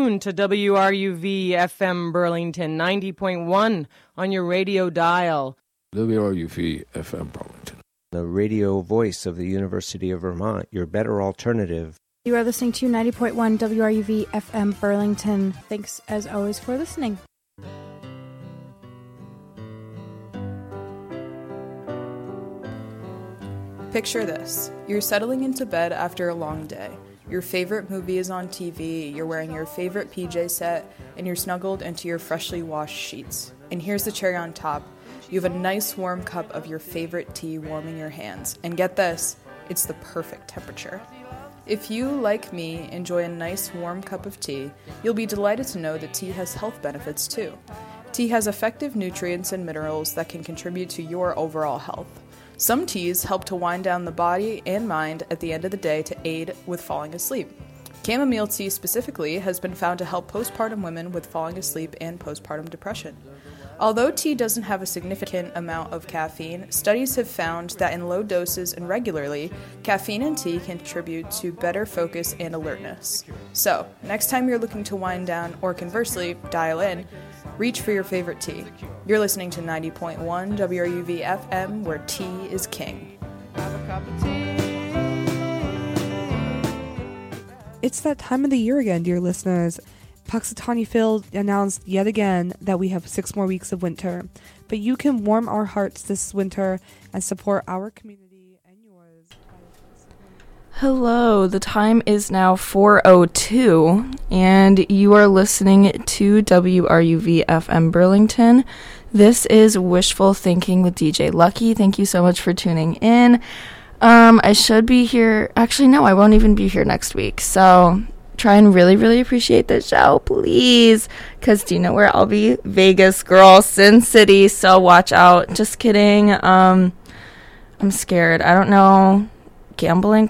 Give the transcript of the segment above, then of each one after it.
tuned to WRUV FM Burlington 90.1 on your radio dial. WRUV FM Burlington. The radio voice of the University of Vermont, your better alternative. You are listening to 90.1 WRUV FM Burlington. Thanks, as always, for listening. Picture this. You're settling into bed after a long day. Your favorite movie is on TV, you're wearing your favorite PJ set, and you're snuggled into your freshly washed sheets. And here's the cherry on top. You have a nice warm cup of your favorite tea warming your hands. And get this, it's the perfect temperature. If you, like me, enjoy a nice warm cup of tea, you'll be delighted to know that tea has health benefits too. Tea has effective nutrients and minerals that can contribute to your overall health. Some teas help to wind down the body and mind at the end of the day to aid with falling asleep. Chamomile tea specifically has been found to help postpartum women with falling asleep and postpartum depression. Although tea doesn't have a significant amount of caffeine, studies have found that in low doses and regularly, caffeine in tea can contribute to better focus and alertness. So, next time you're looking to wind down or conversely, dial in, reach for your favorite tea. You're listening to 90.1 WRUV FM, where tea is king. It's that time of the year again, dear listeners. Punxsutawney Phil announced yet again that we have 6 more weeks of winter, but you can warm our hearts this winter and support our community and yours. Hello, the time is now 4:02, and you are listening to WRUV FM Burlington. This is Wishful Thinking with DJ Lucky. Thank you so much for tuning in. I should be here. Actually, no, I won't even be here next week, so try and really, really appreciate the show, please, because do you know where I'll be? Vegas, girl, Sin City, so watch out. Just kidding. I'm scared. I don't know. Gambling, ?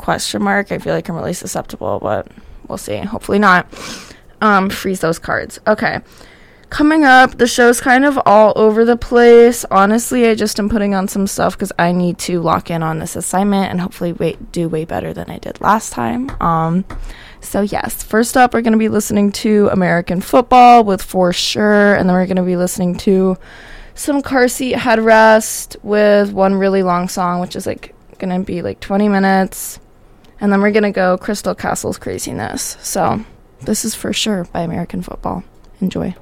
I feel like I'm really susceptible, but we'll see. Hopefully not. Freeze those cards. Okay. Coming up, the show's kind of all over the place. Honestly, I just am putting on some stuff because I need to lock in on this assignment and hopefully do way better than I did last time. So yes, first up, we're going to be listening to American Football with For Sure, and then we're going to be listening to some Car Seat Headrest with one really long song, which is like going to be like 20 minutes, and then we're going to go Crystal Castle's Craziness. So this is For Sure by American Football. Enjoy.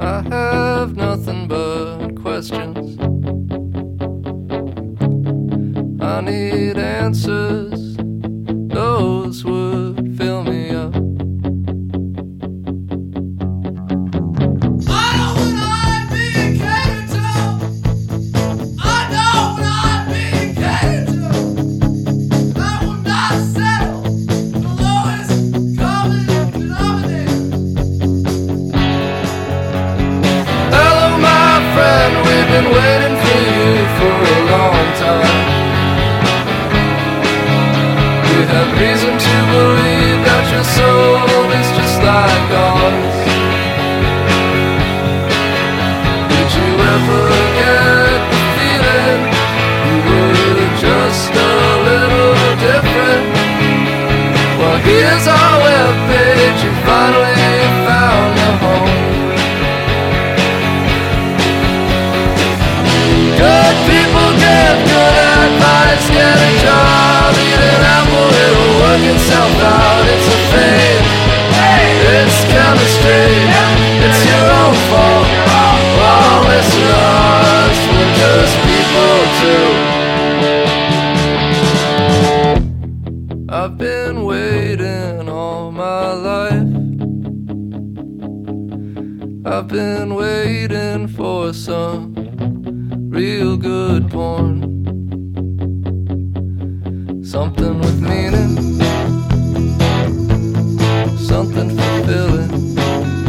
I have nothing but questions. I need answers, those would fill me up. Been waiting for you for a long time. We have reason to believe that your soul is just like ours. Did you ever get the feeling you were just a little different? Well, here's our webpage, you finally found your home. Good people give good advice, get a job, eat an apple, it'll work itself out. It's a fate, it's chemistry, it's your own fault. Well, listen to us, we're just people too. I've been waiting all my life. I've been waiting for some real good porn, something with meaning, something fulfilling.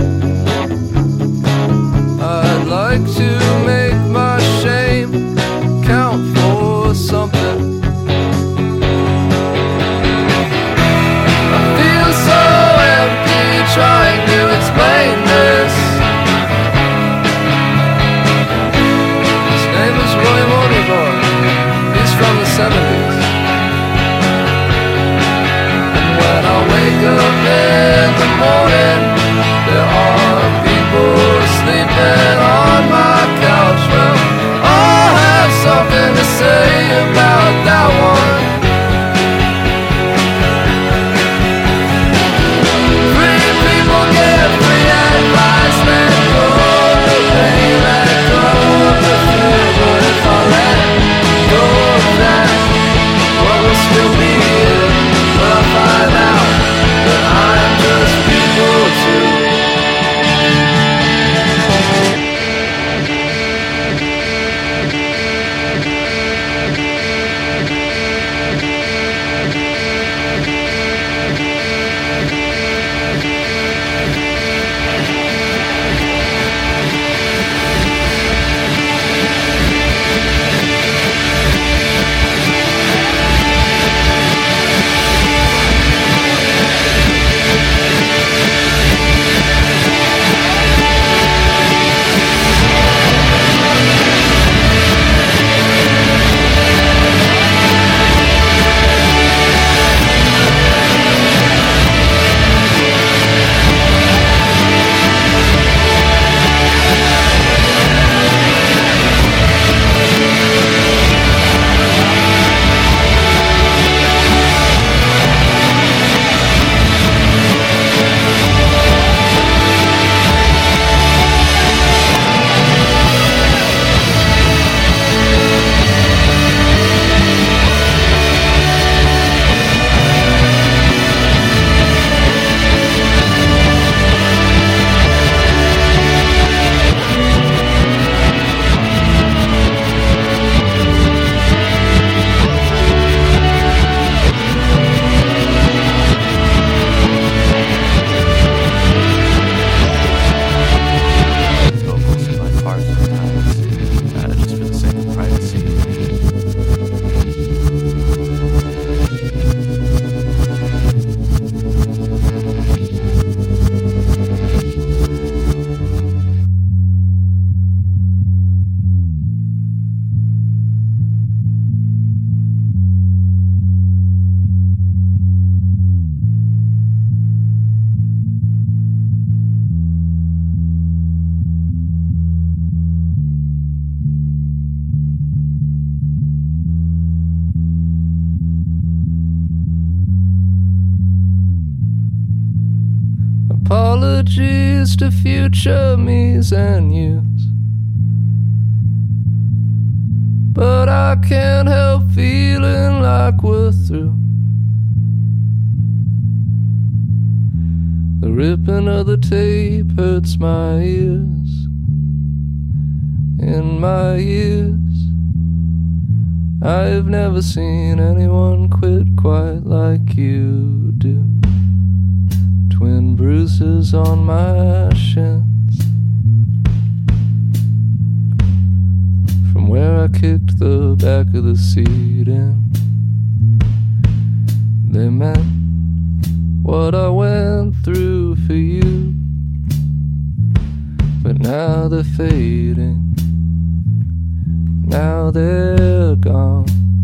I'd like to make my shame count for something. I feel so empty trying to explain this. He's from the 70s. And when I wake up in the morning, there are people sleeping on my couch. Well, I'll have something to say about that one. Free people get free advice. Let go of the pain, let go of the fear. But if I let go of that, what will still be here? Will I find out that I am just people Apologies to future me's and you's, but I can't help feeling like we're through. The ripping of the tape hurts my ears. In my years, I've never seen anyone quit quite like you do. Twin bruises on my shins from where I kicked the back of the seat in. They meant what I went through for you, but now they're fading. Now they're gone.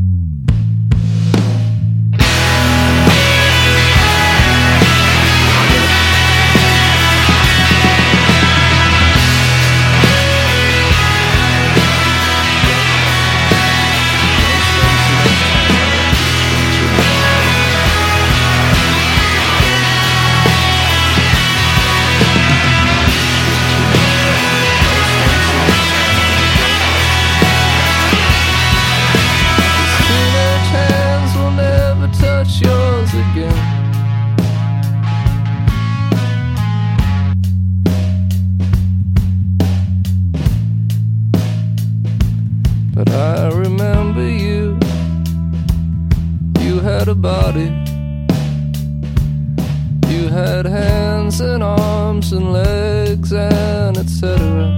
But I remember you. You had a body. You had hands and arms and legs and etc.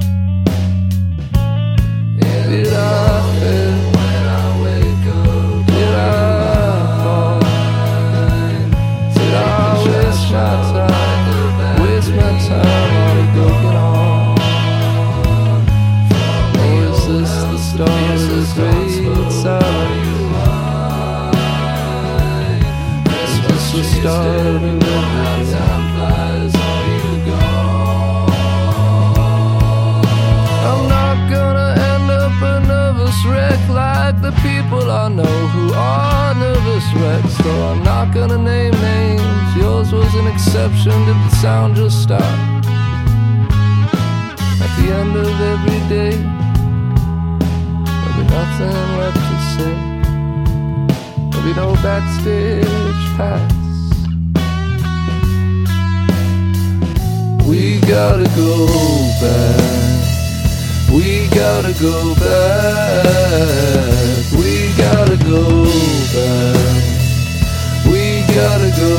Did I fail? When I wake up, did I fall? Did I waste my time? Waste my time on a broken arm? Or is this the start of this great silence? Is this the start of everything? I'm not gonna end up a nervous wreck like the people I know who are nervous wrecks. Though I'm not gonna name names. Yours was an exception. Did the sound just stop? At the end of every day, there'll be nothing left to say. There'll be no backstage pass. We gotta go back. We gotta go back. We gotta go back. We gotta go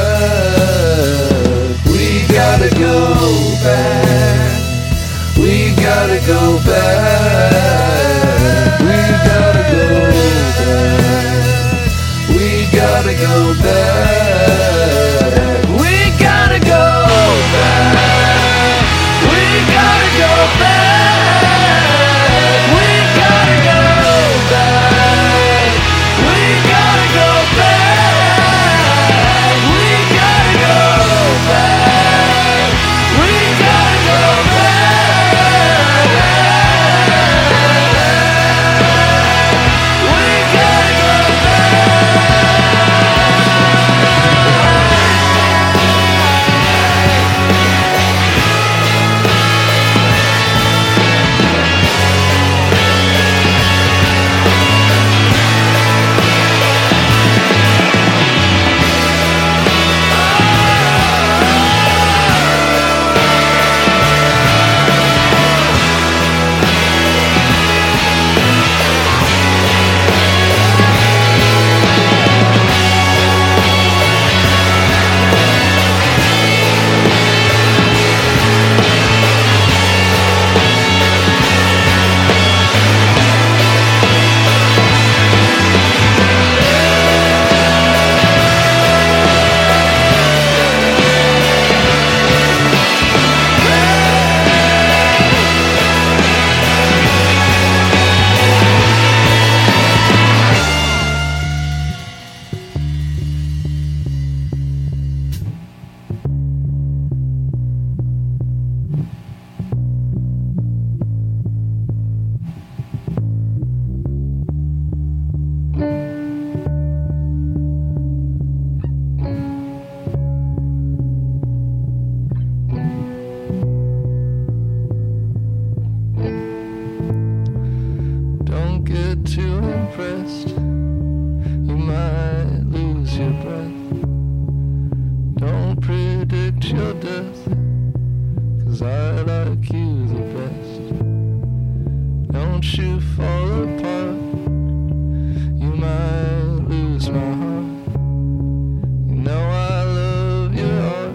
back. We gotta go back. We gotta go back. We gotta go back. We gotta go back. We gotta go back. We gotta go back. watch you fall apart. You might lose my heart. You know I love your art.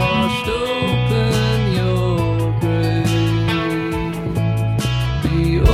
The